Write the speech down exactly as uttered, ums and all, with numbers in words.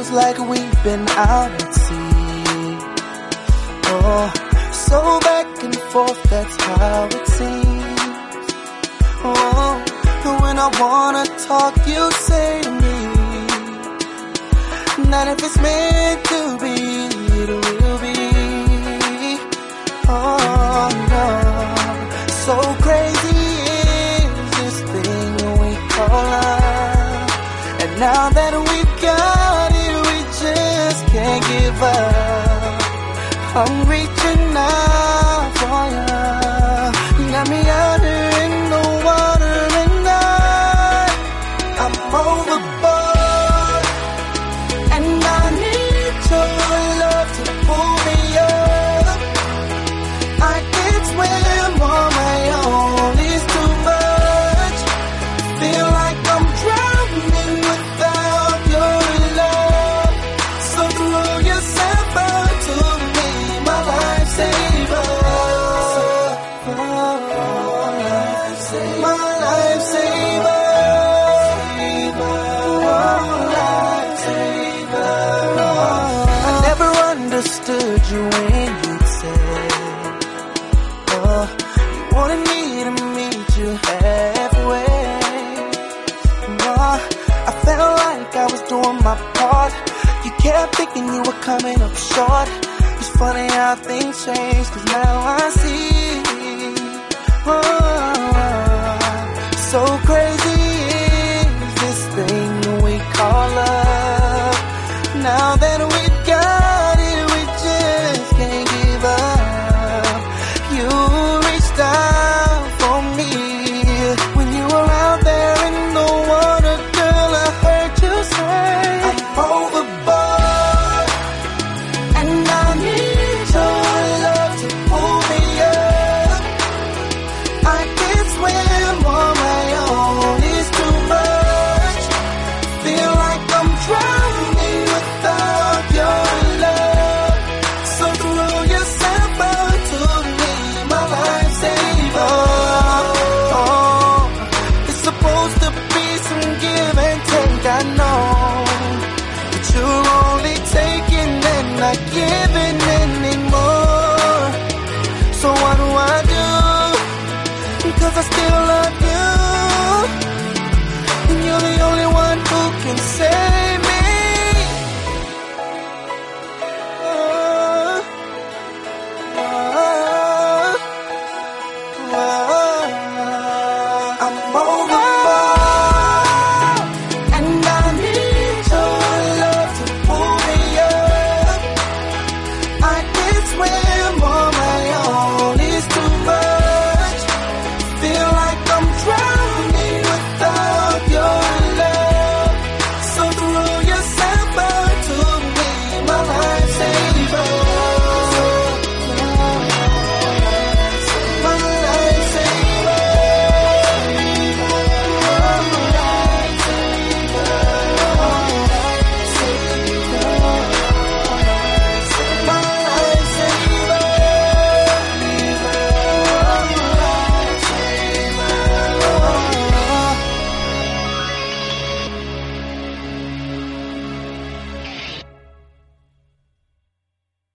feels like we've been out at sea. Oh, so back and forth, that's how it seems. Oh, and when I wanna talk, you say to me that if it's meant to be, it will be. Oh no, so crazy is this thing we call love. And now that we've got it, we just can't give up. I'm reaching out for you. You got me out here in the water and I, I'm overboard. And I need your love to pull me up. I can't swim on my own, it's too much. Feel like I'm drowning without your love. So throw yourself out to me, my lifesaver. My lifesaver. I never understood you when you'd say, oh, you wanted me to meet you halfway. Oh, I felt like I was doing my part. You kept thinking you were coming up short. It's funny how things change, cause now I see. Oh, so crazy is this thing we call love. Now that we've got it, we just can't give up. You reached out for me when you were out there in the water, girl. I heard you say I'm overboard, and I need your love to pull me up. I can't swim on my own, it's too much. Feel like I'm drowning without your love. So throw yourself out to me, my lifesaver. Oh, it's supposed to be some give and take, I know, but you're only taking and not giving anymore. So what do I do? Cause I still love